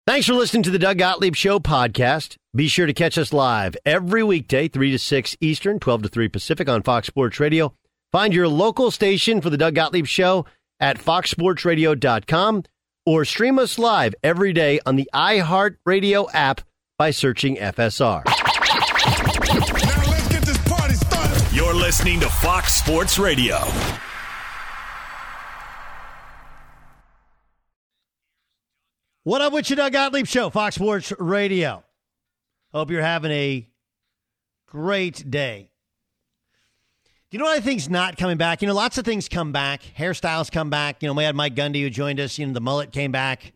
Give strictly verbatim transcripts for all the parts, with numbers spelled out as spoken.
Thanks for listening to the Doug Gottlieb Show podcast. Be sure to catch us live every weekday, three to six Eastern, twelve to three Pacific on Fox Sports Radio. Find your local station for the Doug Gottlieb Show at fox sports radio dot com or stream us live every day on the iHeartRadio app by searching F S R. Now let's get this party started. You're listening to Fox Sports Radio. What up with you, Doug Gottlieb Show, Fox Sports Radio. Hope you're having a great day. Do you know what I think's not coming back? You know, lots of things come back. Hairstyles come back. You know, we had Mike Gundy who joined us. You know, the mullet came back.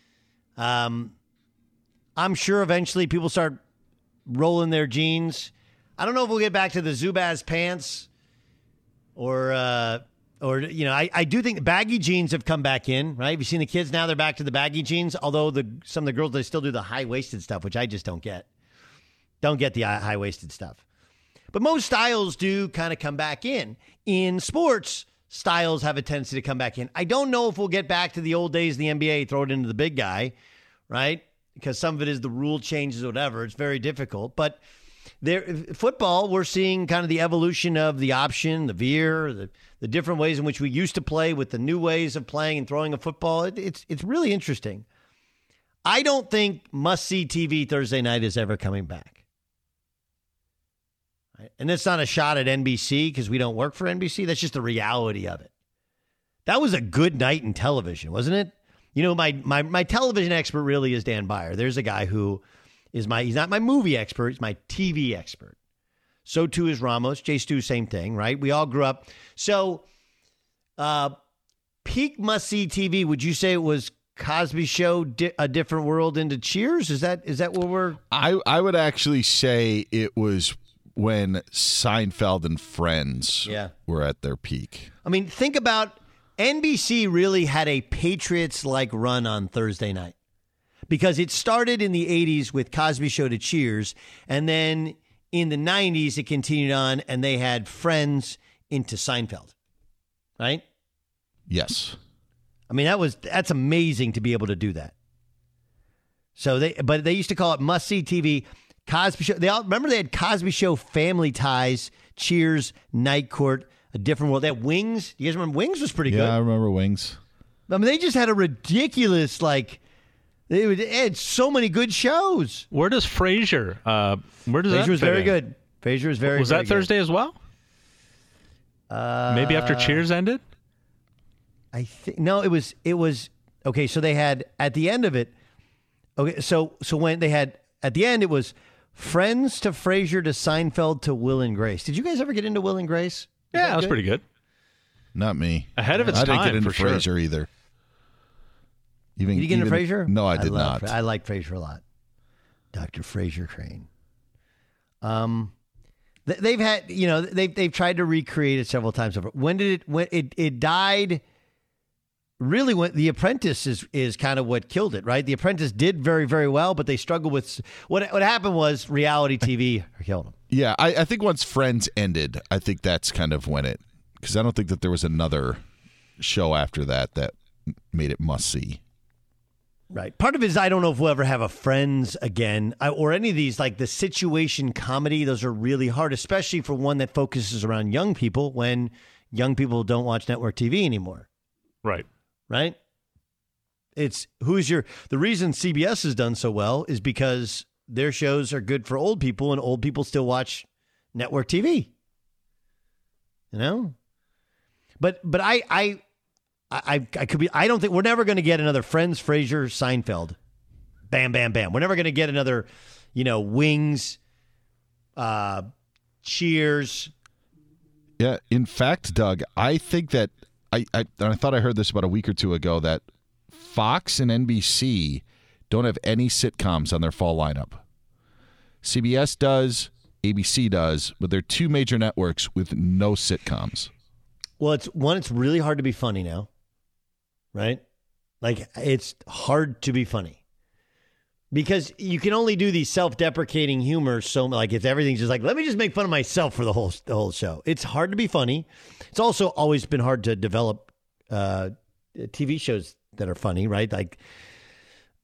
Um, I'm sure eventually people start rolling their jeans. I don't know if we'll get back to the Zubaz pants or, uh, or you know, I, I do think baggy jeans have come back in, right? Have you seen the kids now? They're back to the baggy jeans, although the some of the girls, they still do the high-waisted stuff, which I just don't get. Don't get the high-waisted stuff. But most styles do kind of come back in. In sports, styles have a tendency to come back in. I don't know if we'll get back to the old days of the N B A, throw it into the big guy, right? Because some of it is the rule changes or whatever. It's very difficult. But there, football, we're seeing kind of the evolution of the option, the veer, the, the different ways in which we used to play with the new ways of playing and throwing a football. It, it's it's really interesting. I don't think must-see T V Thursday night is ever coming back. Right? And that's not a shot at N B C because we don't work for N B C. That's just the reality of it. That was a good night in television, wasn't it? You know, my my my television expert really is Dan Beyer. There's a guy who is my, he's not my movie expert, he's my T V expert. So too is Ramos. Jay Stu, same thing, right? We all grew up. So, uh, peak must-see T V, would you say it was Cosby Show, di- A Different World into Cheers? Is that is that what we're... I, I would actually say it was when Seinfeld and Friends yeah. were at their peak. I mean, think about N B C really had a Patriots-like run on Thursday night because it started in the eighties with Cosby Show to Cheers, and then in the nineties it continued on, and they had Friends into Seinfeld, right? Yes. I mean, that was that's amazing to be able to do that. So they, but they used to call it must-see T V. Cosby Show. They all remember they had Cosby Show, Family Ties, Cheers, Night Court, A Different World. They had Wings. You guys remember Wings was pretty yeah, good. Yeah, I remember Wings. I mean, they just had a ridiculous like. They, would, they had so many good shows. Where does Frasier? Uh, where does Frasier that was fit very in? good. Frasier was very. Was very that Thursday good. as well? Uh, Maybe after Cheers ended. I think no. It was. It was okay. So they had at the end of it. Okay. So so when they had at the end, it was Friends to Frasier to Seinfeld to Will and Grace. Did you guys ever get into Will and Grace? Is yeah, that was good? pretty good. Not me. Ahead of its I didn't time, get into for sure. Frasier either. Even, Did you get into even, Frasier? No, I did I love, not. I like Frasier a lot. Doctor Frasier Crane. Um, th- they've had, you know, they've they've tried to recreate it several times over. When did it? When it it died? Really, when The Apprentice is is kind of what killed it, right? The Apprentice did very very well, but they struggled with what what happened was reality T V killed them. Yeah, I, I think once Friends ended, I think that's kind of when it, because I don't think that there was another show after that that made it must see. Right. Part of it is I don't know if we'll ever have a Friends again I, or any of these, like the situation comedy. Those are really hard, especially for one that focuses around young people when young people don't watch network T V anymore. Right. Right. It's who's your the reason C B S has done so well is because their shows are good for old people and old people still watch network T V. You know, but but I I. I, I could be. I don't think we're never going to get another Friends, Frasier, Seinfeld. Bam, bam, bam. We're never going to get another, you know, Wings, uh, Cheers. Yeah. In fact, Doug, I think that I, I and I thought I heard this about a week or two ago that Fox and N B C don't have any sitcoms on their fall lineup. C B S does, A B C does, but they're two major networks with no sitcoms. Well, it's one. It's really hard to be funny now. Right? Like, it's hard to be funny because you can only do these self-deprecating humor. So, like, if everything's just like, let me just make fun of myself for the whole the whole show. It's hard to be funny. It's also always been hard to develop uh, T V shows that are funny, right? Like,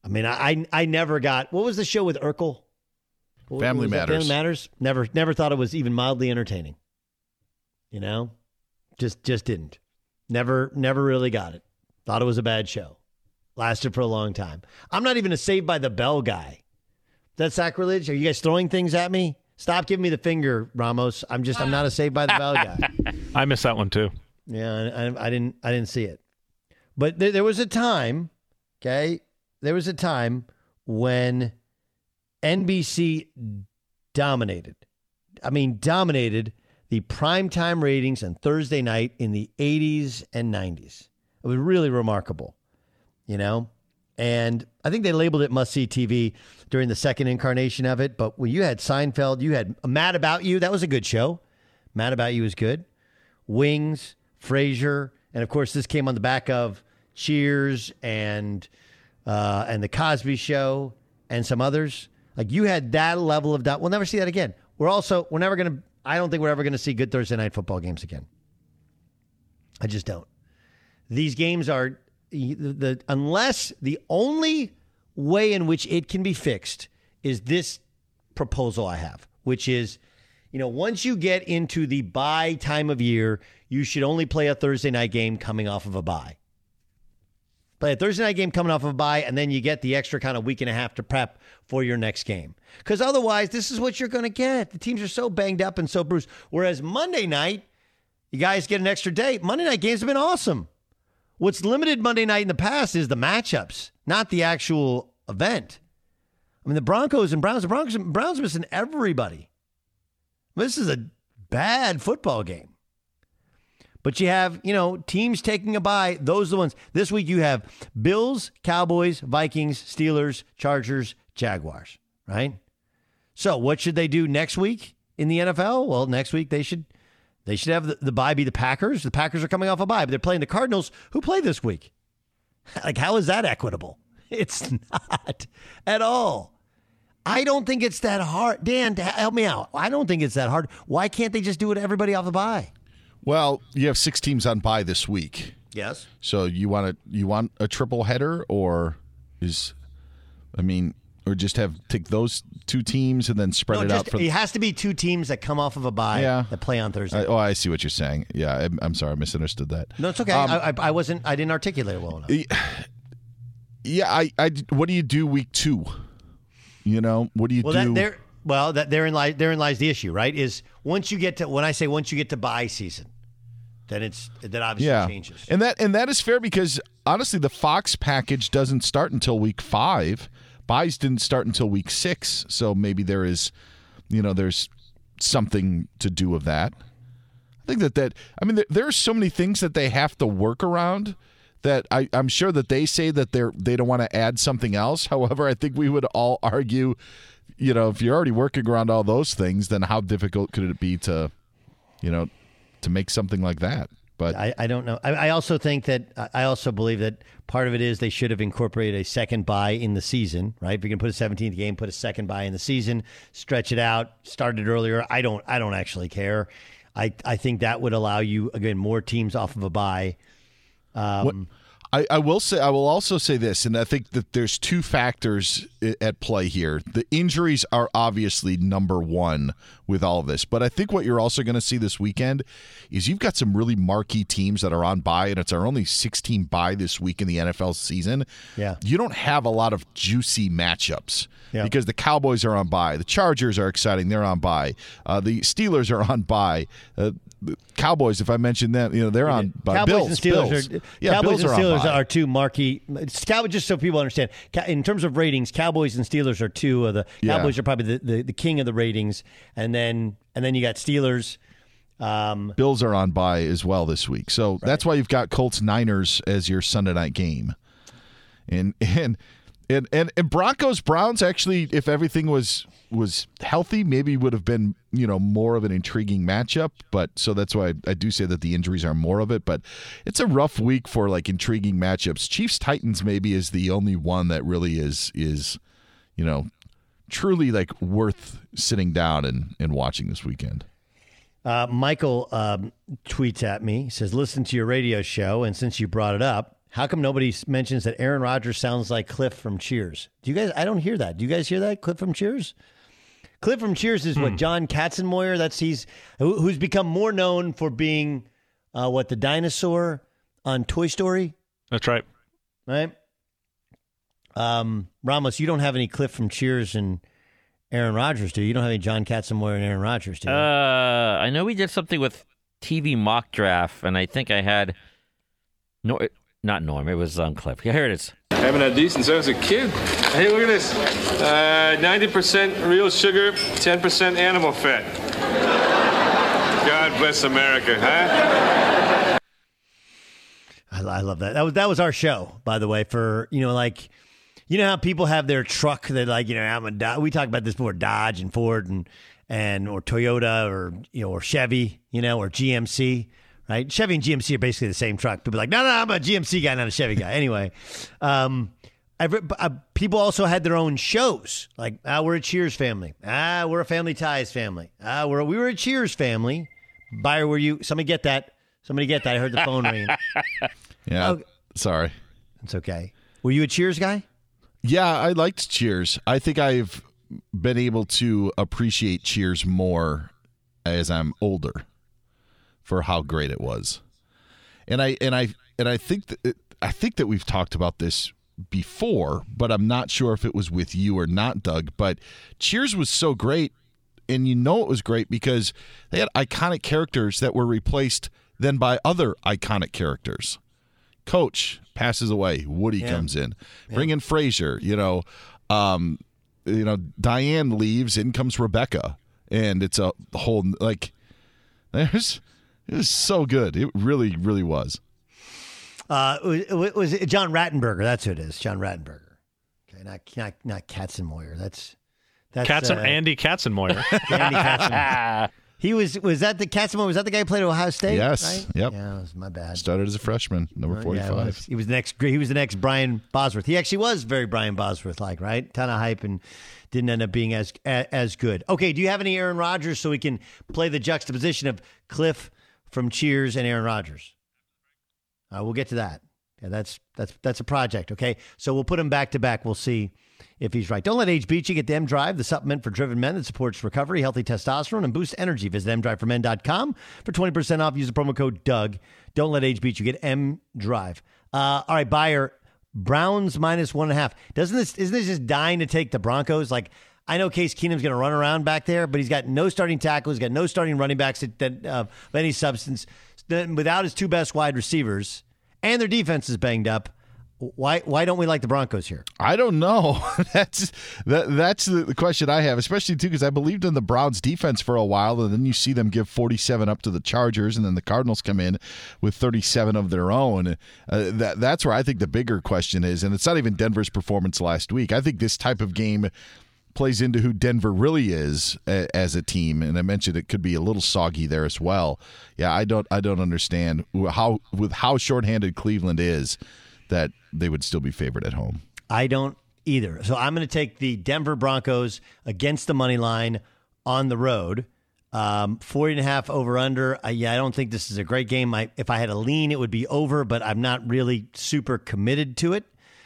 I mean, I I, I never got, what was the show with Urkel? What, Family what was that? Matters. Family Matters. Never never thought it was even mildly entertaining. You know, just just didn't. Never never really got it. Thought it was a bad show. Lasted for a long time. I'm not even a Saved by the Bell guy. That's sacrilege. Are you guys throwing things at me? Stop giving me the finger, Ramos. I'm just I'm not a Saved by the Bell guy. I missed that one too. Yeah, I, I didn't I didn't see it. But there, there was a time, okay? There was a time when N B C dominated. I mean, dominated the primetime ratings on Thursday night in the eighties and nineties. It was really remarkable, you know? And I think they labeled it must-see T V during the second incarnation of it. But when you had Seinfeld, you had Mad About You. That was a good show. Mad About You was good. Wings, Frasier, and of course, this came on the back of Cheers and uh, and The Cosby Show and some others. Like you had that level of doubt. We'll never see that again. We're also we're never going to. I don't think we're ever going to see good Thursday night football games again. I just don't. These games are the, the unless the only way in which it can be fixed is this proposal I have, which is, you know, once you get into the bye time of year, you should only play a Thursday night game coming off of a bye. Play a Thursday night game coming off of a bye, and then you get the extra kind of week and a half to prep for your next game. Because otherwise, this is what you're going to get. The teams are so banged up and so bruised. Whereas Monday night, you guys get an extra day. Monday night games have been awesome. What's limited Monday night in the past is the matchups, not the actual event. I mean, the Broncos and Browns, the Broncos and Browns are missing everybody. This is a bad football game. But you have, you know, teams taking a bye. Those are the ones. This week you have Bills, Cowboys, Vikings, Steelers, Chargers, Jaguars, right? So what should they do next week in the N F L? Well, next week they should they should have the, the bye be the Packers. The Packers are coming off a bye, but they're playing the Cardinals, who play this week. Like, how is that equitable? It's not at all. I don't think it's that hard. Dan, help me out. I don't think it's that hard. Why can't they just do it to everybody off the bye? Well, you have six teams on bye this week. Yes. So you want to you want a triple header, or is I mean, or just have take those two teams and then spread No, it just, out for it has to be two teams that come off of a bye Yeah. that play on Thursday. I, oh, I see what you're saying. Yeah, I'm, I'm sorry, I misunderstood that. no, it's okay. Um, I, I, I wasn't. I didn't articulate it well enough. Yeah, I, I, what do you do week two? You know, what do you Well, do? that there. Well, that therein lies therein lies the issue, right? Is once you get to when I say once you get to bye season, then it's that obviously yeah, changes. and that and that is fair because honestly, the Fox package doesn't start until week five. Buys didn't start until week six, so maybe there is, you know, there's something to do with that. I think that that I mean, there, there are so many things that they have to work around that I, I'm sure that they say that they're they don't want to add something else. However, I think we would all argue, you know, if you're already working around all those things, then how difficult could it be to, you know, to make something like that? But I, I don't know. I, I also think that I also believe that part of it is they should have incorporated a second bye in the season, right? If you're going to put a seventeenth game, put a second bye in the season, stretch it out, start it earlier. I don't. I don't actually care. I I think that would allow you again more teams off of a bye. Um, what, I, I will say, I will also say this, and I think that there's two factors at play here. The injuries are obviously number one with all of this, but I think what you're also going to see this weekend is you've got some really marquee teams that are on bye, and it's our only sixteen bye this week in the N F L season. Yeah. You don't have a lot of juicy matchups Yeah. because the Cowboys are on bye. The Chargers are exciting. They're on bye. Uh, the Steelers are on bye. Uh, the Cowboys, if I mention them, you know, they're on bye. Cowboys Bills, and Steelers Bills. are Yeah, Cowboys Bills and are on Steelers bye. are two marquee. Cowboys, just so people understand, Ca- in terms of ratings, Cowboys and Steelers are two of the. Yeah. Cowboys are probably the, the, the king of the ratings, and then and then you got Steelers. Um, Bills are on bye as well this week. So that's why you've got Colts Niners as your Sunday night game. And and and and, and Broncos Browns actually, if everything was was healthy, maybe would have been, you know, more of an intriguing matchup. But so that's why I, I do say that the injuries are more of it. But it's a rough week for like intriguing matchups. Chiefs Titans maybe is the only one that really is is, you know, truly like worth sitting down and, and watching this weekend. Uh, Michael um, tweets at me, says, listen to your radio show, and since you brought it up, How come nobody s- mentions that Aaron Rodgers sounds like Cliff from Cheers? Do you guys? I don't hear that. Do you guys hear that? Cliff from Cheers. Cliff from Cheers is what John Katzenmoyer. That's he's who, who's become more known for being uh, what the dinosaur on Toy Story, That's right. right? Um, Ramos, you don't have any Cliff from Cheers and Aaron Rodgers, do you? You don't have any John Katzenmoyer and Aaron Rodgers, do you? Uh, I know we did something with T V mock draft, and I think I had no, not Norm. It was um, Cliff. Yeah, here it is. Having a decent sense as a kid. Hey, look at this. Uh, ninety percent real sugar, ten percent animal fat. God bless America, huh? I, I love that. That was that was our show, by the way. For you know, like you know how people have their truck that like you know I'm a Do- we talked about this before, Dodge and Ford and and or Toyota or you know or Chevy, you know, or G M C. Right, Chevy and G M C are basically the same truck. People are like, no, no, I'm a G M C guy, not a Chevy guy. Anyway, um, I've, uh, people also had their own shows. Like, ah, we're a Cheers family. Ah, we're a Family Ties family. Ah, we're we were a Cheers family. Buyer, were you? Somebody get that? Somebody get that? I heard the phone ring. Yeah, Oh. sorry. It's okay. Were you a Cheers guy? Yeah, I liked Cheers. I think I've been able to appreciate Cheers more as I'm older for how great it was. And I and I and I think that it, I think that we've talked about this before, but I'm not sure if it was with you or not, Doug, but Cheers was so great, and you know it was great because they had iconic characters that were replaced then by other iconic characters. Coach passes away, Woody Yeah. comes in. Bring in Frasier, you know, um, you know, Diane leaves, in comes Rebecca, and it's a whole like there's it was so good. It really, really was. Uh, it was, it was it John Rattenberger? That's who it is. John Rattenberger. Okay, not not not Katzenmoyer. That's that's Katzen, uh, Andy Katzenmoyer. Andy Katzenmoyer. He was was that the Katzenmoyer? Was that the guy who played at Ohio State? Yes. Right? Yep. Yeah, it was my bad. Started as a freshman, number Yeah, forty-five. it was. He was the next. He was the next Brian Bosworth. He actually was very Brian Bosworth like, right? Ton of hype and didn't end up being as as good. Okay, do you have any Aaron Rodgers so we can play the juxtaposition of Cliff from Cheers and Aaron Rodgers? Uh, we'll get to that. Yeah, that's that's that's a project. Okay, so we'll put him back to back. We'll see if he's right. Don't let age beat you. Get the M Drive, the supplement for driven men that supports recovery, healthy testosterone, and boosts energy. Visit m drive for men dot com for twenty percent off. Use the promo code Doug. Don't let age beat you. Get M Drive. Uh, all right, Buyer. Browns minus one and a half. Doesn't this isn't this just dying to take the Broncos? Like I know Case Keenum's going to run around back there, but he's got no starting tackles. He's got no starting running backs that, that uh, of any substance. Then without his two best wide receivers, and their defense is banged up. Why why don't we like the Broncos here? I don't know. that's that, that's the question I have, especially too because I believed in the Browns defense for a while, and then you see them give forty-seven up to the Chargers, and then the Cardinals come in with thirty-seven of their own. Uh, that that's where I think the bigger question is, and it's not even Denver's performance last week. I think this type of game plays into who Denver really is a, as a team, and I mentioned it could be a little soggy there as well. Yeah, I don't I don't understand how with how shorthanded Cleveland is that they would still be favored at home. I don't either. So I'm going to take the Denver Broncos against the money line on the road. Um, forty and a half over under. Uh, yeah, I don't think this is a great game. I, if I had a lean, it would be over, but I'm not really super committed to it.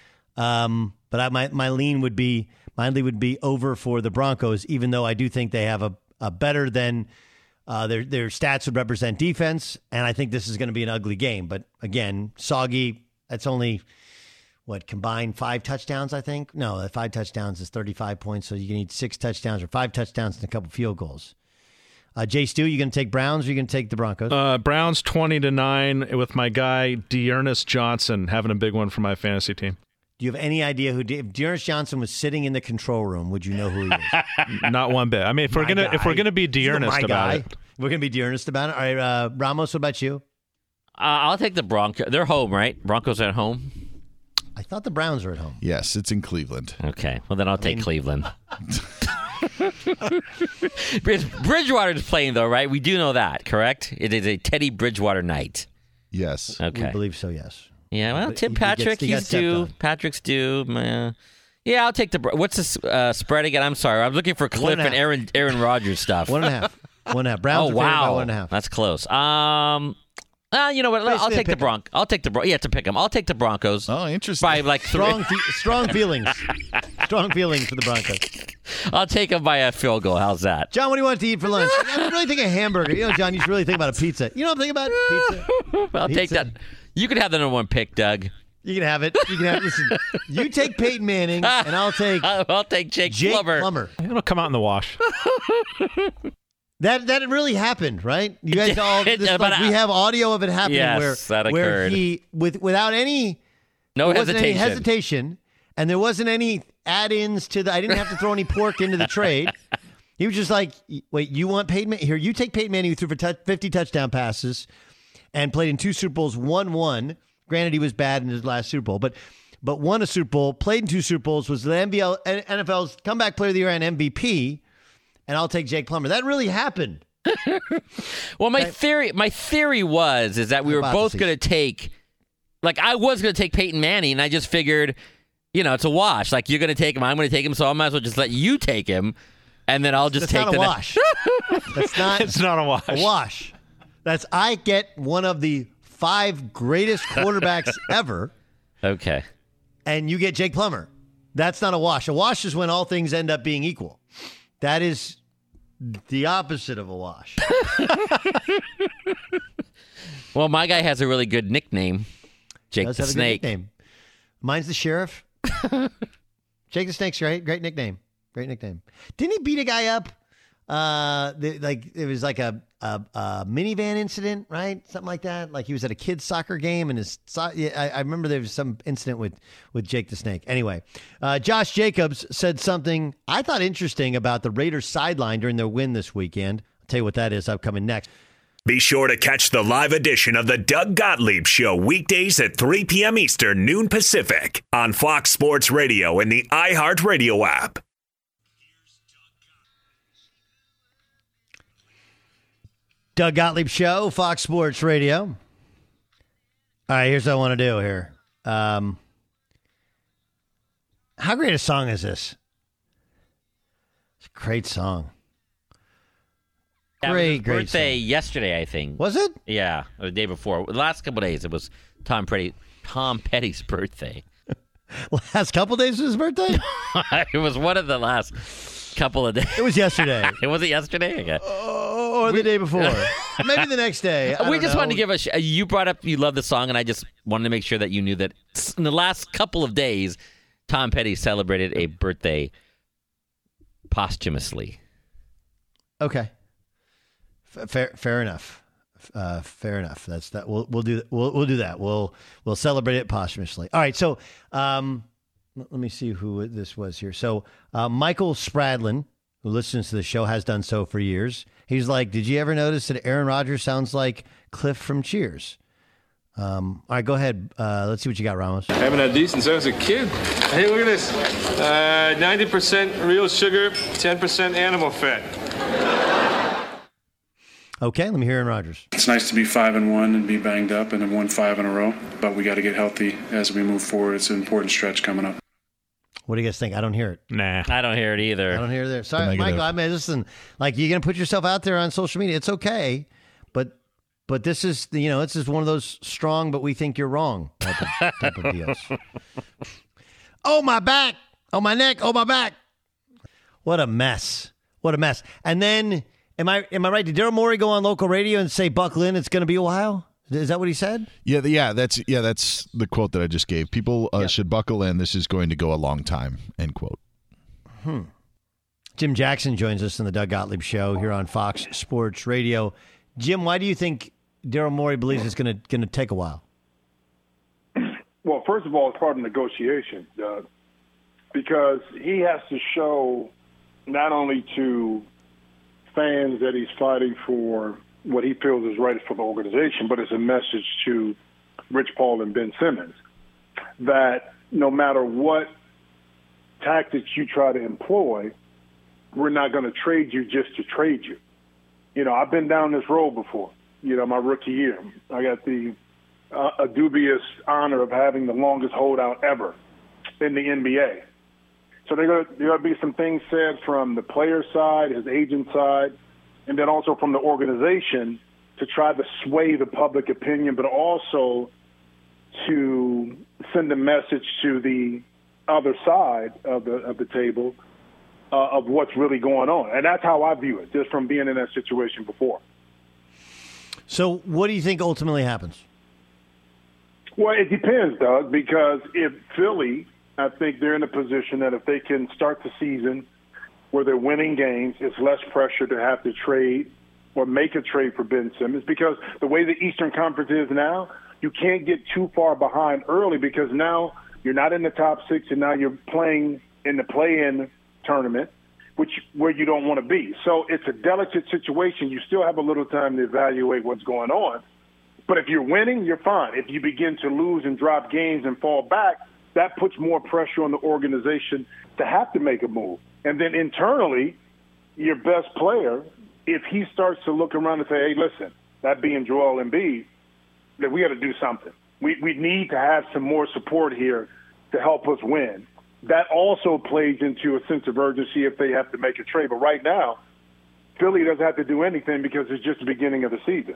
Um, but I, my, my lean would be, my lean would be over for the Broncos, even though I do think they have a, a better than uh, their, their stats would represent defense. And I think this is going to be an ugly game, but again, soggy. That's only, what, combined five touchdowns, I think? No, five touchdowns is thirty-five points, so you need six touchdowns or five touchdowns and a couple field goals. Uh, Jay Stu, you going to take Browns or you going to take the Broncos? Uh, Browns twenty to nine with my guy, Dearness Johnson, having a big one for my fantasy team. Do you have any idea who, De- if Dearness Johnson was sitting in the control room, would you know who he is? Not one bit. I mean, if My we're gonna guy. if we're gonna be He's my Dearness about guy. it, We're going to be Dearness about it. All right, uh, Ramos, what about you? Uh, I'll take the Broncos. They're home, right? Broncos are at home. I thought the Browns were at home. Yes, it's in Cleveland. Okay. Well, then I'll take mean- Cleveland. Bridge, Bridgewater's playing, though, right? We do know that, correct? It is a Teddy Bridgewater night. Yes. We Okay. believe so, yes. Yeah, well, But Tim he- he gets- Patrick, he got he's stepped due. on. Patrick's due. Man. Yeah, I'll take the. Bro- What's the s- uh, spread again? I'm sorry. I'm looking for Cliff and a and half. Aaron Aaron Rodgers stuff. One and a half. One and a half. Browns oh, are favored by wow. one and a half. That's close. Um, Uh, you know what? I'll Basically a take the pick 'em. Bronc. I'll take the Bron- Yeah, to pick them. I'll take the Broncos. Oh, interesting. By like three. Strong, fe- strong feelings. Strong feelings for the Broncos. I'll take them by a field goal. How's that? John, what do you want to eat for lunch? I'm really thinking a hamburger. You know, John, you should really think about a pizza. You know what I'm thinking about? Pizza. I'll take Pizza. that. You could have the number one pick, Doug. You can have it. You can have listen. You take Peyton Manning, and I'll take I'll take Jake, Jake Plummer. Plummer. It'll come out in the wash. That that really happened, right? You guys all this, About like, a- we have audio of it happening Yes, where that where occurred. he with without any No there wasn't hesitation. any hesitation, and there wasn't any add-ins to the. I didn't have to throw any pork into the trade. He was just like, wait, you want Peyton Manning? Here, you take Peyton Manning, who threw for t- fifty touchdown passes, and played in two Super Bowls, won one. Granted, he was bad in his last Super Bowl, but but won a Super Bowl, played in two Super Bowls, was the N B L, N F L's comeback player of the year and M V P. And I'll take Jake Plummer. That really happened. Well, my theory, my theory was is that we were both Hypothesis. going to take, like I was going to take Peyton Manning, and I just figured, you know, it's a wash. Like you're going to take him, I'm going to take him, so I might as well just let you take him, and then I'll just That's take not a the wash. That's not It's not a wash. a wash. That's I get one of the five greatest quarterbacks ever, Okay. and you get Jake Plummer. That's not a wash. A wash is when all things end up being equal. That is the opposite of a wash. Well, my guy has a really good nickname, Jake Does the have a good Snake. nickname. Mine's the Sheriff. Jake the Snake's great. Great nickname. Great nickname. Didn't he beat a guy up? Uh, the, like it was like a, a a minivan incident, right? Something like that. Like he was at a kid's soccer game, and his so- yeah, I, I remember there was some incident with with Jake the Snake. Anyway, uh, Josh Jacobs said something I thought interesting about the Raiders sideline during their win this weekend. I'll tell you what that is upcoming next. Be sure to catch the live edition of the Doug Gottlieb Show weekdays at three p.m. Eastern, noon Pacific on Fox Sports Radio and the iHeartRadio app. Doug Gottlieb Show, Fox Sports Radio. All right, here's what I want to do here. Um, how great a song is this? It's a great song. That was Great, his great birthday song. yesterday, I think. Was it? Yeah, or the day before. The last couple of days, it was Tom Petty, Tom Petty's birthday. Last couple days was his birthday? It was one of the last couple of days. It was yesterday. It was it yesterday? Okay. Or the day before. Maybe the next day. I we don't just know. wanted to give a. Sh- you brought up you love the song, and I just wanted to make sure that you knew that in the last couple of days, Tom Petty celebrated a birthday posthumously. Okay. F- fair, fair enough. Uh, fair enough. That's that. We'll we'll do we'll we'll do that. We'll we'll celebrate it posthumously. All right. So, um, l- let me see who this was here. So, uh, Michael Spradlin, who listens to the show, has done so for years. He's like, "Did you ever notice that Aaron Rodgers sounds like Cliff from Cheers?" Um, all right, go ahead. Uh, let's see what you got, Ramos. I haven't had decent since I was a kid. Hey, look at this. Uh, ninety percent real sugar, ten percent animal fat. Okay, let me hear Aaron Rodgers. It's nice to be five and one and be banged up and have won five in a row, but we got to get healthy as we move forward. It's an important stretch coming up. What do you guys think? I don't hear it. Nah. I don't hear it either. I don't hear it there. Sorry, Negative. Michael. I mean, listen, like you're gonna put yourself out there on social media. It's okay, but but this is you know this is one of those strong, but we think you're wrong type of, type of deals. Oh my back! Oh my neck! Oh my back! What a mess! What a mess! And then, am I am I right? Did Daryl Morey go on local radio and say, "Buckle in, it's going to be a while"? Is that what he said? Yeah, the- yeah, that's yeah, that's the quote that I just gave. People uh, should buckle in. This is going to go a long time. End quote. Jim Jackson joins us in the Doug Gottlieb Show here on Fox Sports Radio. Jim, why do you think Daryl Morey believes it's going to going to take a while? Well, first of all, it's part of negotiations, Doug, because he has to show not only to fans that he's fighting for what he feels is right for the organization, but it's a message to Rich Paul and Ben Simmons that no matter what tactics you try to employ, we're not going to trade you just to trade you. You know, I've been down this road before. You know, my rookie year, I got the uh, a dubious honor of having the longest holdout ever in the N B A. So there going to be some things said from the player side, his agent side, and then also from the organization to try to sway the public opinion, but also to send a message to the other side of the of the table uh, of what's really going on. And that's how I view it, just from being in that situation before. So what do you think ultimately happens? Well, it depends, Doug, because if Philly, I think they're in a position that if they can start the season where they're winning games, it's less pressure to have to trade or make a trade for Ben Simmons, because the way the Eastern Conference is now, you can't get too far behind early, because now you're not in the top six and now you're playing in the play-in tournament, which where you don't want to be. So it's a delicate situation. You still have a little time to evaluate what's going on. But if you're winning, you're fine. If you begin to lose and drop games and fall back, that puts more pressure on the organization to have to make a move. And then internally, your best player, if he starts to look around and say, hey, listen, that being Joel Embiid, that we got to do something. We we need to have some more support here to help us win. That also plays into a sense of urgency if they have to make a trade. But right now, Philly doesn't have to do anything because it's just the beginning of the season.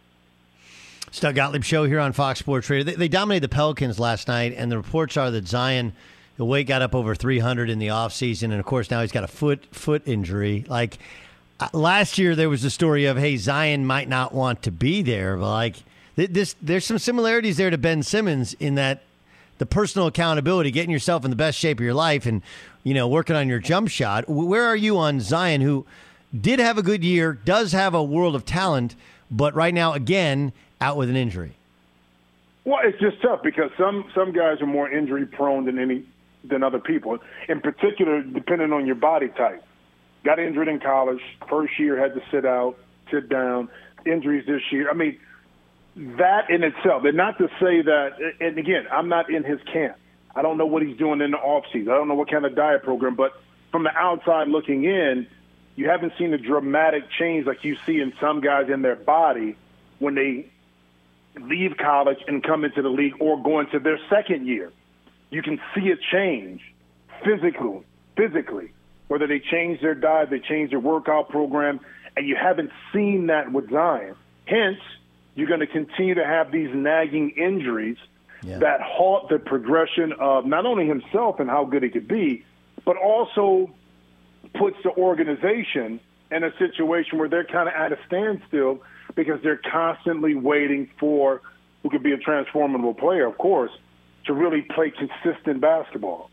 It's Doug Gottlieb Show here on Fox Sports Radio. They, they dominated the Pelicans last night, and the reports are that Zion, the weight got up over three hundred in the offseason, and, of course, now he's got a foot foot injury. Like, uh, last year there was the story of, hey, Zion might not want to be there. But, like, th- this, there's some similarities there to Ben Simmons in that the personal accountability, getting yourself in the best shape of your life and, you know, working on your jump shot. Where are you on Zion, who did have a good year, does have a world of talent, but right now, again, out with an injury? Well, it's just tough because some, some guys are more injury prone than any than other people. In particular, depending on your body type. Got injured in college, first year had to sit out, sit down, injuries this year. I mean, that in itself, and not to say that, and again, I'm not in his camp. I don't know what he's doing in the offseason. I don't know what kind of diet program, but from the outside looking in, you haven't seen a dramatic change like you see in some guys in their body when they leave college and come into the league or go into their second year. You can see a change physically, physically, whether they change their diet, they change their workout program, and you haven't seen that with Zion. Hence, you're going to continue to have these nagging injuries yeah. that halt the progression of not only himself and how good he could be, but also puts the organization in a situation where they're kind of at a standstill because they're constantly waiting for who could be a transformable player, of course, to really play consistent basketball.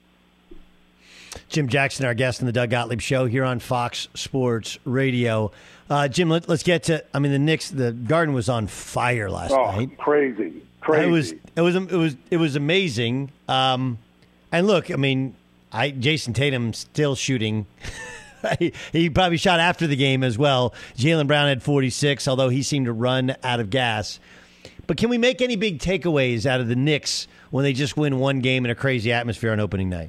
Jim Jackson, our guest on the Doug Gottlieb Show here on Fox Sports Radio. Uh, Jim, let, let's get to. I mean, the Knicks. The Garden was on fire last oh, night. Crazy, crazy. It was. It was. It was. It was amazing. Um, and look, I mean, I Jason Tatum still shooting. he, he probably shot after the game as well. Jaylen Brown had forty-six, although he seemed to run out of gas. But can we make any big takeaways out of the Knicks when they just win one game in a crazy atmosphere on opening night?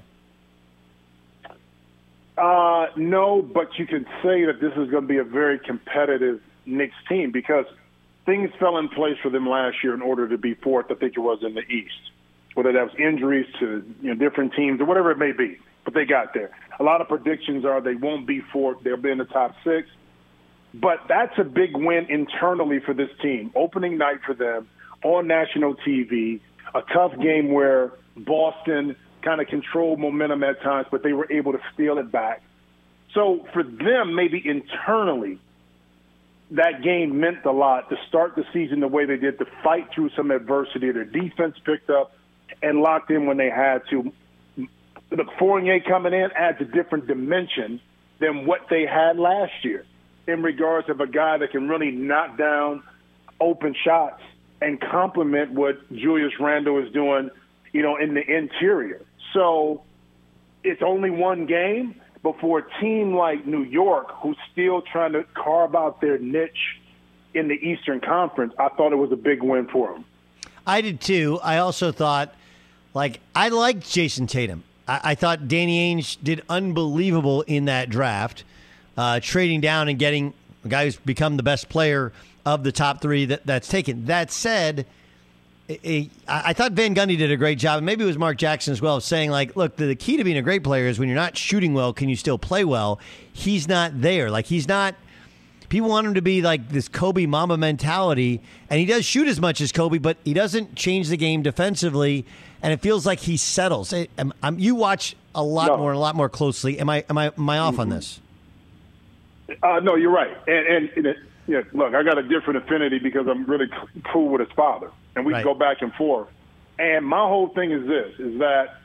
Uh, no, but you can say that this is going to be a very competitive Knicks team because things fell in place for them last year in order to be fourth, I think it was, in the East. Whether that was injuries to you know different teams or whatever it may be, but they got there. A lot of predictions are they won't be fourth. They'll be in the top six. But that's a big win internally for this team. Opening night for them on national T V, a tough game where Boston kind of controlled momentum at times, but they were able to steal it back. So for them, maybe internally, that game meant a lot to start the season the way they did, to fight through some adversity. Their defense picked up and locked in when they had to. The Fournier coming in adds a different dimension than what they had last year in regards of a guy that can really knock down open shots and complement what Julius Randle is doing, you know, in the interior. So it's only one game, but for a team like New York, who's still trying to carve out their niche in the Eastern Conference, I thought it was a big win for them. I did too. I also thought, like, I liked Jason Tatum. I, I thought Danny Ainge did unbelievable in that draft, uh, trading down and getting a guy who's become the best player of the top three that, that's taken. That said, I, I thought Van Gundy did a great job, and maybe it was Mark Jackson as well, saying, like, look, the, the key to being a great player is when you're not shooting well, can you still play well? He's not there. Like, he's not – People want him to be like this Kobe Mamba mentality, and he does shoot as much as Kobe, but he doesn't change the game defensively, and it feels like he settles. Am, am, you watch a lot No. more, a lot more closely. Am I am I am I off on this? Uh, no, you're right. And, and, and it, yeah, look, I got a different affinity because I'm really c- cool with his father, and we Right. go back and forth. And my whole thing is this: is that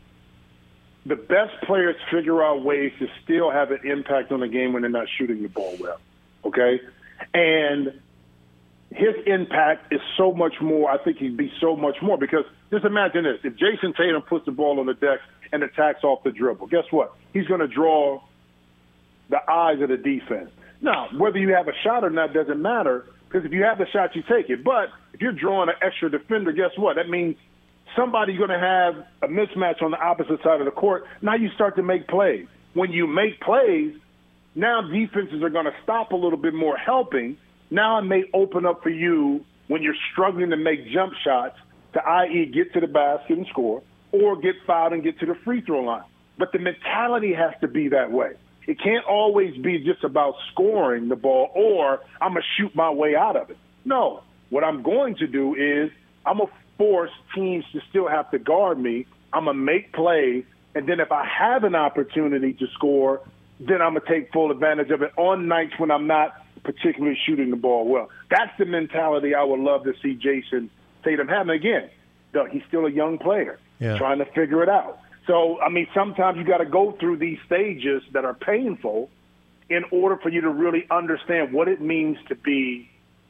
the best players figure out ways to still have an impact on the game when they're not shooting the ball well. Okay, and his impact is so much more. I think he'd be so much more because just imagine this: if Jason Tatum puts the ball on the deck and attacks off the dribble, guess what? He's going to draw the eyes of the defense. Now, whether you have a shot or not doesn't matter because if you have the shot, you take it. But if you're drawing an extra defender, guess what? That means somebody's going to have a mismatch on the opposite side of the court. Now you start to make plays. When you make plays, now defenses are going to stop a little bit more helping. Now it may open up for you when you're struggling to make jump shots to, that is, get to the basket and score, or get fouled and get to the free throw line. But the mentality has to be that way. It can't always be just about scoring the ball or I'm going to shoot my way out of it. No, what I'm going to do is I'm going to force teams to still have to guard me. I'm going to make plays, and then if I have an opportunity to score, then I'm going to take full advantage of it on nights when I'm not particularly shooting the ball well. That's the mentality I would love to see Jason Tatum have. And again, though, he's still a young player Yeah. trying to figure it out. So, I mean, sometimes you got to go through these stages that are painful in order for you to really understand what it means to be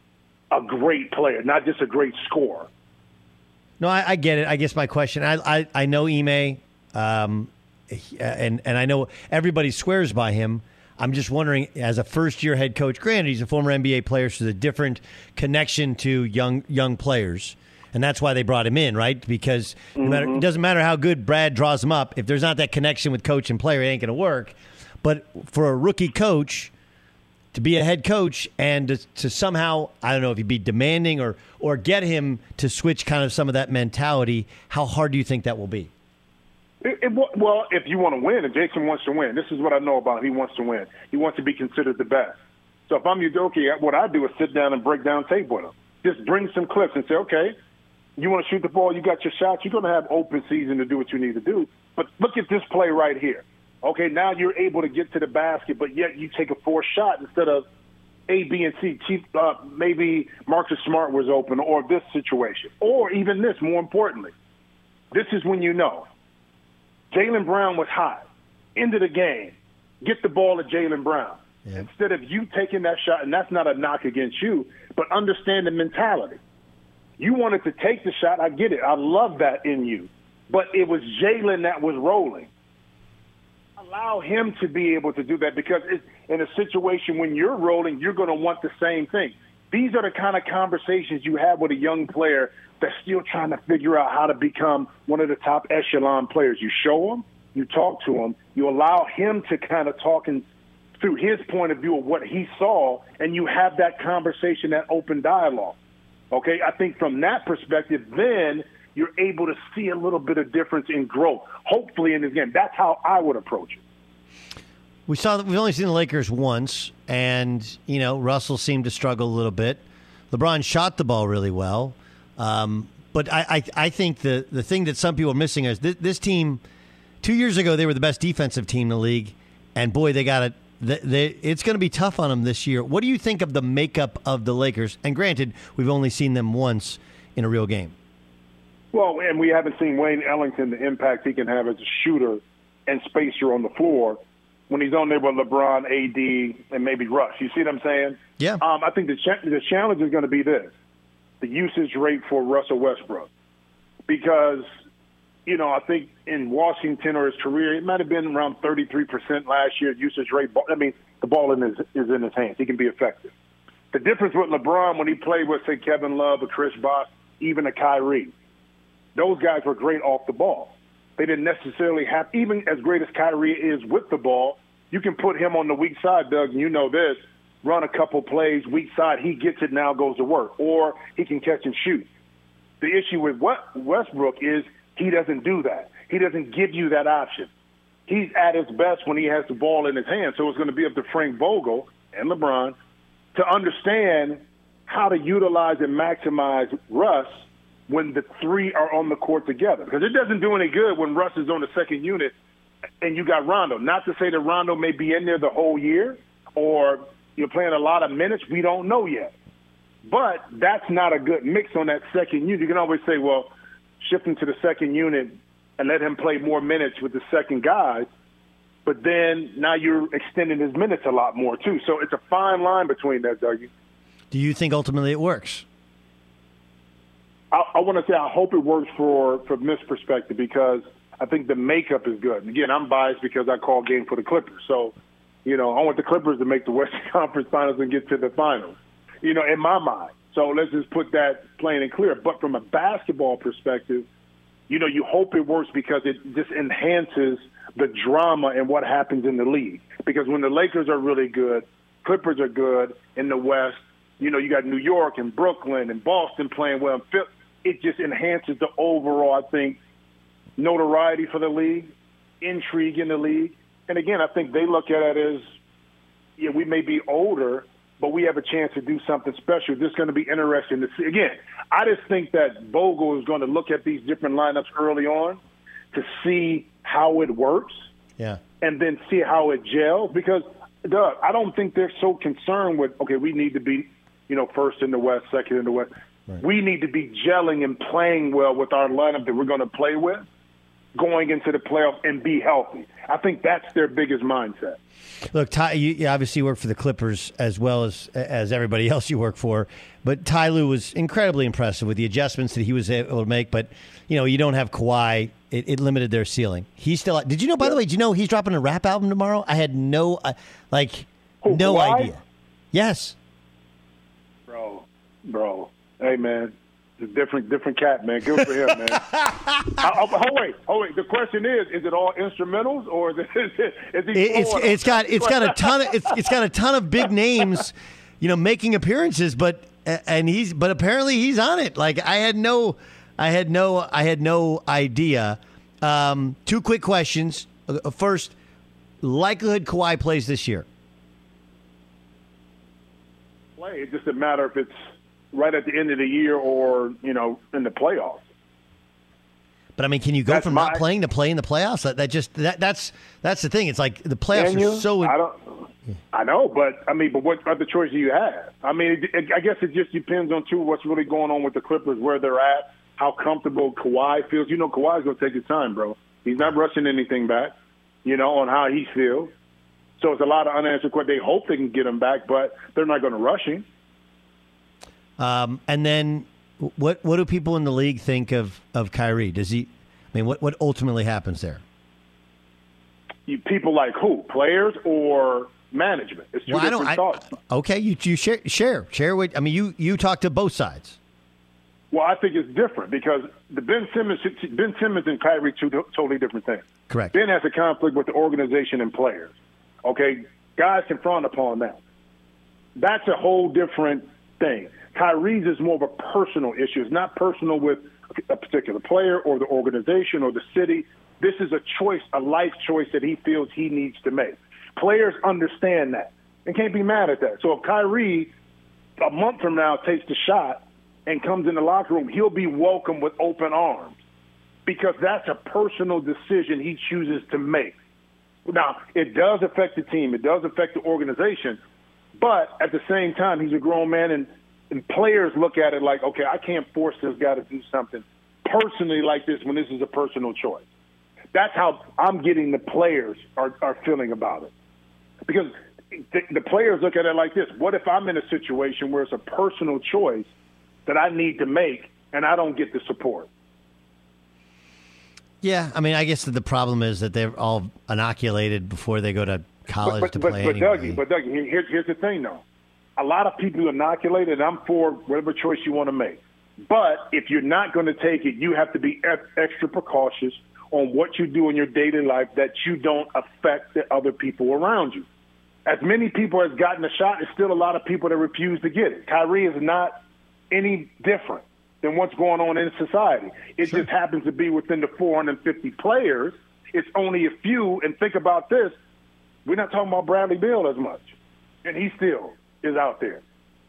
a great player, not just a great scorer. No, I, I get it. I guess my question, I I, I know Ime, um, and and I know everybody swears by him. I'm just wondering, as a first-year head coach, granted he's a former N B A player, so there's a different connection to young young players, and that's why they brought him in, right? Because no matter, it doesn't matter how good Brad draws him up, if there's not that connection with coach and player, it ain't going to work. But for a rookie coach to be a head coach and to, to somehow, I don't know if he'd be demanding or or get him to switch kind of some of that mentality, how hard do you think that will be? It, it, well, if you want to win, and Jason wants to win, this is what I know about him. He wants to win. He wants to be considered the best. So if I'm Udoka, what I do is sit down and break down tape with him. Just bring some clips and say, okay, you want to shoot the ball, you got your shots, you're going to have open season to do what you need to do. But look at this play right here. Okay, now you're able to get to the basket, but yet you take a forced shot instead of A, B, and C. Chief, uh, maybe Marcus Smart was open, or this situation. Or even this, more importantly. This is when you know. Jaylen Brown was hot. End of the game. Get the ball to Jaylen Brown. Yeah. Instead of you taking that shot, and that's not a knock against you, but understand the mentality. You wanted to take the shot. I get it. I love that in you. But it was Jaylen that was rolling. Allow him to be able to do that because it's, in a situation when you're rolling, you're going to want the same thing. These are the kind of conversations you have with a young player that's still trying to figure out how to become one of the top echelon players. You show him, you talk to him, you allow him to kind of talk in, through his point of view of what he saw, and you have that conversation, that open dialogue. Okay, I think from that perspective, then you're able to see a little bit of difference in growth, hopefully in this game. That's how I would approach it. We saw that we've only seen the Lakers once, and you know Russell seemed to struggle a little bit. LeBron shot the ball really well, um, but I, I I think the the thing that some people are missing is this, this team. Two years ago, they were the best defensive team in the league, and boy, they got it. They, they, it's going to be tough on them this year. What do you think of the makeup of the Lakers? And granted, we've only seen them once in a real game. Well, and we haven't seen Wayne Ellington, the impact he can have as a shooter and spacer on the floor when he's on there with LeBron, A D, and maybe Russ. You see what I'm saying? Yeah. Um, I think the, ch- the challenge is going to be this, the usage rate for Russell Westbrook. Because, you know, I think in Washington or his career, it might have been around thirty-three percent last year usage rate. I mean, the ball in his, is in his hands. He can be effective. The difference with LeBron when he played with, say, Kevin Love or Chris Bosh, even a Kyrie, those guys were great off the ball. They didn't necessarily have, even as great as Kyrie is with the ball, you can put him on the weak side, Doug, and you know this, run a couple plays, weak side, he gets it, now goes to work. Or he can catch and shoot. The issue with Westbrook is he doesn't do that. He doesn't give you that option. He's at his best when he has the ball in his hand, so it's going to be up to Frank Vogel and LeBron to understand how to utilize and maximize Russ when the three are on the court together. Because it doesn't do any good when Russ is on the second unit and you got Rondo. Not to say that Rondo may be in there the whole year or you're playing a lot of minutes. We don't know yet. But that's not a good mix on that second unit. You can always say, well, shift him to the second unit and let him play more minutes with the second guys. But then now you're extending his minutes a lot more, too. So it's a fine line between that, Dougie. Do you think ultimately it works? I, I want to say I hope it works for from this perspective because I think the makeup is good. And again, I'm biased because I call game for the Clippers. So, you know, I want the Clippers to make the Western Conference Finals and get to the finals, you know, in my mind. So let's just put that plain and clear. But from a basketball perspective, you know, you hope it works because it just enhances the drama and what happens in the league. Because when the Lakers are really good, Clippers are good in the West, you know, you got New York and Brooklyn and Boston playing well. It just enhances the overall, I think, notoriety for the league, intrigue in the league. And again, I think they look at it as, yeah, we may be older, but we have a chance to do something special. This is going to be interesting to see. Again, I just think that Vogel is going to look at these different lineups early on to see how it works. Yeah. And then see how it gels. Because, Doug, I don't think they're so concerned with, okay, we need to be, you know, first in the West, second in the West. Right. We need to be gelling and playing well with our lineup that we're going to play with going into the playoffs and be healthy. I think that's their biggest mindset. Look, Ty, you, you obviously work for the Clippers as well as as everybody else you work for, but Ty Lue was incredibly impressive with the adjustments that he was able to make. But, you know, you don't have Kawhi. It, it limited their ceiling. He still – did you know, by yeah. the way, did you know he's dropping a rap album tomorrow? I had no uh, – like, Who, no Kawhi? idea. Yes. Bro, bro. Hey, man. It's a different, different cat, man. Good for him, man. I, I, oh wait, oh wait. The question is: is it all instrumentals, or is it? Is, it, is he it, it's it's got it's got a ton of it's, it's got a ton of big names, you know, making appearances. But and he's but apparently he's on it. Like I had no, I had no, I had no idea. Um, two quick questions. First, likelihood Kawhi plays this year. Play. It's just a matter if it's right at the end of the year or, you know, in the playoffs. But I mean, can you go that's from my, not playing to playing the playoffs? That, that just that that's that's the thing. It's like the playoffs you? are so. I don't. I know, but I mean, but what other choice do you have? I mean, it, it, I guess it just depends on too what's really going on with the Clippers, where they're at, how comfortable Kawhi feels. You know, Kawhi's gonna take his time, bro. He's not rushing anything back. You know, on how he feels. So it's a lot of unanswered questions. They hope they can get him back, but they're not going to rush him. Um, and then, what what do people in the league think of, of Kyrie? Does he? I mean, what what ultimately happens there? You, people like who? Players or management? It's two well, different I thoughts. don't. I, okay, you you share share share what I mean. You you talk to both sides. Well, I think it's different because the Ben Simmons Ben Simmons and Kyrie two totally different things. Correct. Ben has a conflict with the organization and players. Okay, guys can frown upon that. That's a whole different thing. Kyrie's is more of a personal issue. It's not personal with a particular player or the organization or the city. This is a choice, a life choice that he feels he needs to make. Players understand that and can't be mad at that. So if Kyrie, a month from now, takes the shot and comes in the locker room, he'll be welcomed with open arms because that's a personal decision he chooses to make. Now, it does affect the team. It does affect the organization. But at the same time, he's a grown man, and And players look at it like, okay, I can't force this guy to do something personally like this when this is a personal choice. That's how I'm getting the players are, are feeling about it. Because the, the players look at it like this. What if I'm in a situation where it's a personal choice that I need to make and I don't get the support? Yeah, I mean, I guess that the problem is that they're all inoculated before they go to college but, but, to but, play but, anyway. Dougie, but Dougie, here, here's the thing, though. A lot of people are inoculated, and I'm for whatever choice you want to make. But if you're not going to take it, you have to be extra precautious on what you do in your daily life that you don't affect the other people around you. As many people has gotten a shot, there's still a lot of people that refuse to get it. Kyrie is not any different than what's going on in society. It sure. just happens to be within the four hundred fifty players. It's only a few, and think about this. We're not talking about Bradley Beal as much, and he's still is out there.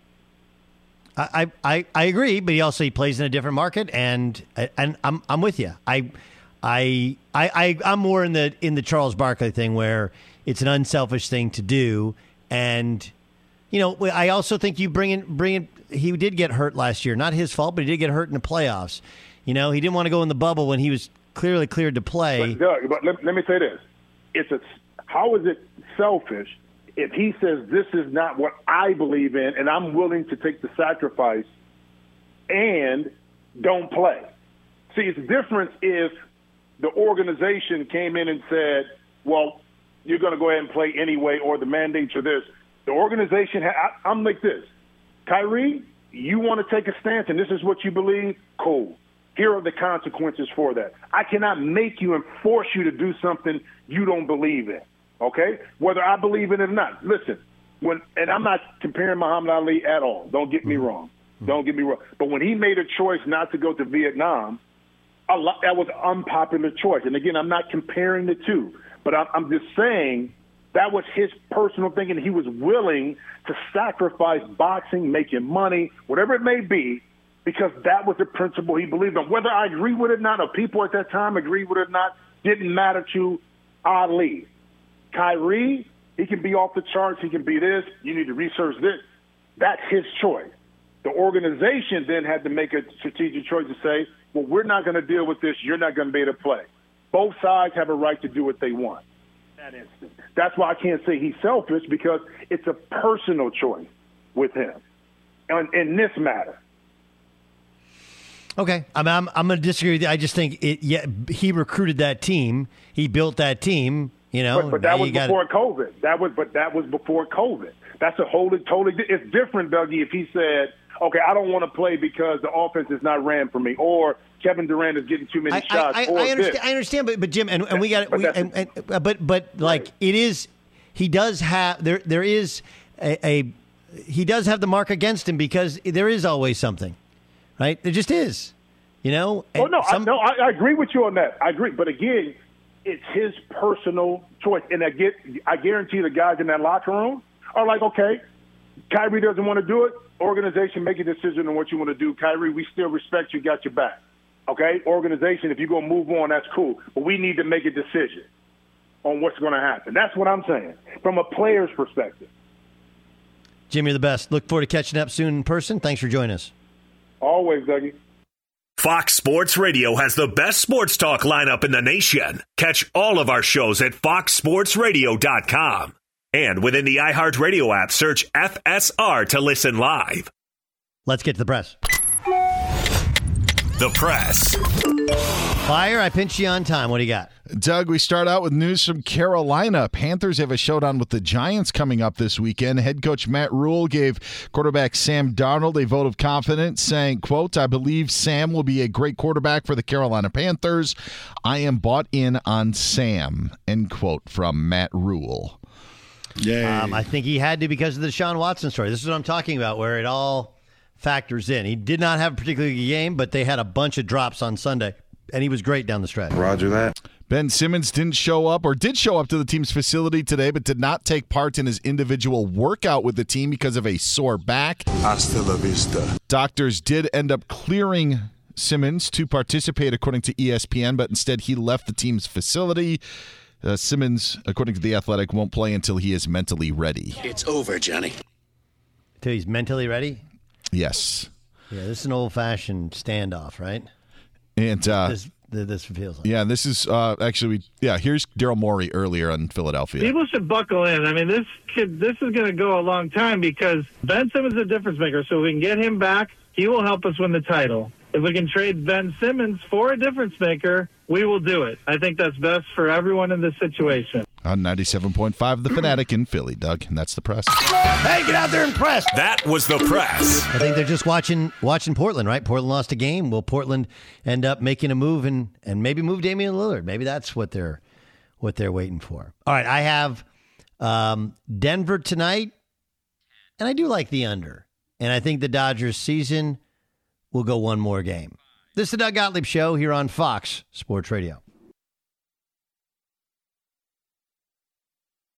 I, I, I agree, but he also he plays in a different market, and and I'm I'm with you. I I I I'm more in the in the Charles Barkley thing where it's an unselfish thing to do, and you know I also think you bring in bring in. He did get hurt last year, not his fault, but he did get hurt in the playoffs. You know he didn't want to go in the bubble when he was clearly cleared to play. But, Doug, but let, let me say this: it's a how is it selfish if he says this is not what I believe in, and I'm willing to take the sacrifice and don't play? See, it's different if the organization came in and said, well, you're going to go ahead and play anyway, or the mandates are this. The organization, ha- I, I'm like this. Kyrie, you want to take a stance, and this is what you believe? Cool. Here are the consequences for that. I cannot make you and force you to do something you don't believe in. Okay, whether I believe in it or not. Listen, when and I'm not comparing Muhammad Ali at all. Don't get me wrong. Don't get me wrong. But when he made a choice not to go to Vietnam, a lot, that was an unpopular choice. And again, I'm not comparing the two, but I'm, I'm just saying that was his personal thing, and he was willing to sacrifice boxing, making money, whatever it may be, because that was the principle he believed in. Whether I agree with it or not, or people at that time agreed with it or not, didn't matter to Ali. Kyrie, he can be off the charts. He can be this. You need to research this. That's his choice. The organization then had to make a strategic choice to say, well, we're not going to deal with this. You're not going to be able to play. Both sides have a right to do what they want. That instant. That's why I can't say he's selfish, because it's a personal choice with him in, in this matter. Okay, I'm I'm, I'm going to disagree with you. I just think it. Yeah, he recruited that team. He built that team. You know, but, but that was before gotta... COVID. That was, but that was before COVID. That's a wholly, totally. It's different, Dougie, if he said, "Okay, I don't want to play because the offense is not ran for me," or Kevin Durant is getting too many I, shots. I, I, or I understand. this. I understand, but but Jim, and, and we got but, we, and, and, but but like right. It is. He does have there. There is a, a. He does have the mark against him because there is always something, right? There just is. You know. Oh no, some, I, no, I, I agree with you on that. I agree, but again, it's his personal choice, and I get, I guarantee the guys in that locker room are like, okay, Kyrie doesn't want to do it. Organization, make a decision on what you want to do. Kyrie, we still respect you, got your back. Okay, organization, if you're gonna move on, that's cool, but we need to make a decision on what's going to happen. That's what I'm saying from a player's perspective. Jim, you're the best. Look forward to catching up soon in person. Thanks for joining us. Always, Dougie. Fox Sports Radio has the best sports talk lineup in the nation. Catch all of our shows at fox sports radio dot com. And within the iHeartRadio app, search F S R to listen live. Let's get to the press. The press. Fire, I pinched you on time. What do you got? Doug, we start out with news from Carolina. Panthers have a showdown with the Giants coming up this weekend. Head coach Matt Rule gave quarterback Sam Darnold a vote of confidence, saying, quote, I believe Sam will be a great quarterback for the Carolina Panthers. I am bought in on Sam, end quote, from Matt Rule. Yeah, um, I think he had to because of the Deshaun Watson story. This is what I'm talking about, where it all factors in. He did not have a particularly good game, but they had a bunch of drops on Sunday, and he was great down the stretch. Roger that. Ben Simmons didn't show up or did show up to the team's facility today, but did not take part in his individual workout with the team because of a sore back. Hasta la vista. Doctors did end up clearing Simmons to participate, according to E S P N, but instead he left the team's facility. Uh, Simmons, according to The Athletic, won't play until he is mentally ready. It's over, Johnny. Until he's mentally ready? Yes. Yeah, this is an old-fashioned standoff, right? And uh, this, this feels like. Yeah, this is uh, actually, we, yeah, here's Daryl Morey earlier in Philadelphia. People should buckle in. I mean, this kid, this is going to go a long time because Ben Simmons is a difference maker. So if we can get him back, he will help us win the title. If we can trade Ben Simmons for a difference maker, we will do it. I think that's best for everyone in this situation. On ninety-seven point five, The Fanatic in Philly, Doug, and that's the press. Hey, get out there and press. That was the press. I think they're just watching watching Portland, right? Portland lost a game. Will Portland end up making a move and, and maybe move Damian Lillard? Maybe that's what they're what they're waiting for. All right, I have um, Denver tonight, and I do like the under. And I think the Dodgers season will go one more game. This is the Doug Gottlieb Show here on Fox Sports Radio.